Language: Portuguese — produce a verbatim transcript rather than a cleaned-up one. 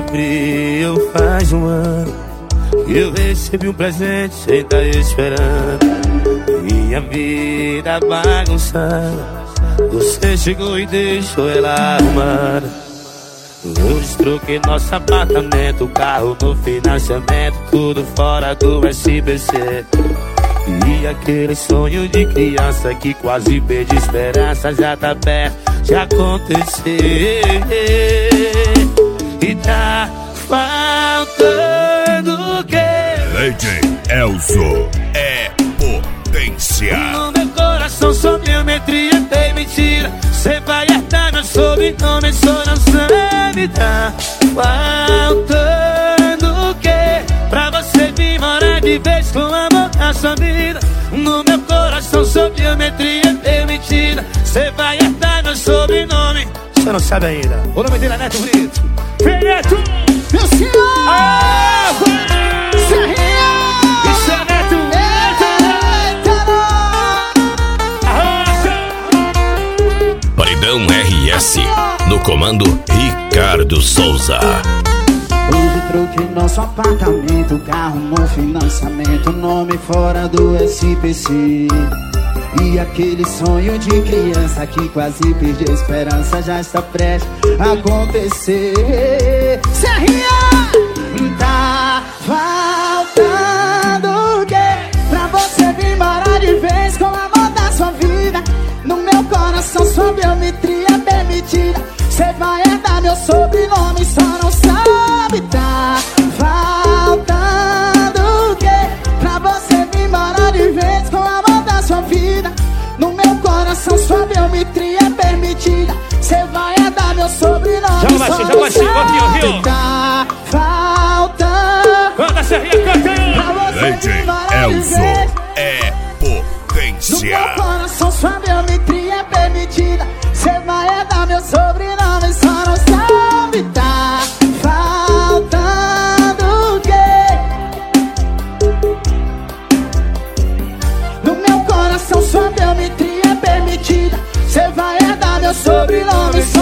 abril faz um ano que eu recebi um presente sem tá esperando. Minha vida bagunçada, você chegou e deixou ela arrumada. Hoje troquei nosso apartamento, carro no financiamento, tudo fora do S B C. E aquele sonho de criança que quase perdi esperança já tá perto de acontecer. E tá faltando o quê? Lady Elzo é potência. No meu coração sua biometria tem mentira. Cê vai herdar meu sobrenome, só não sabe. Tá faltando o quê? Pra você vir morar de vez com amor na sua vida. No meu coração sua biometria tem mentira. Cê vai herdar meu sobrenome, cê não sabe ainda. O nome dele é Neto Brito. Vem, Neto! Meu senhor! Ah, Serrinha! Isso é Neto! Paredão R S, no comando Ricardo Souza. Hoje troquei nosso apartamento, carro no financiamento, nome fora do S P C. E aquele sonho de criança que quase perdi a esperança já está prestes a acontecer. Serrinha! Tá faltando o quê? Pra você vir morar de vez com o amor da sua vida. No meu coração sua biometria é permitida. Cê vai herdar meu sobrenome, só não sabe. Tá faltando o quê? Pra você vir morar de vez com o amor da sua vida. No meu coração sua biometria é permitida. Cê vai herdar meu sobrenome, já vai, só já não vai, sabe. ouviu? Tá faltando. Quando a Serrinha canta aí. Lady Elzo é No potência. meu coração sua biometria é permitida. Cê vai herdar meu sobrenome, só não sabe. Tá faltando o quê? No meu coração sua biometria é permitida. Cê vai herdar meu sobrenome,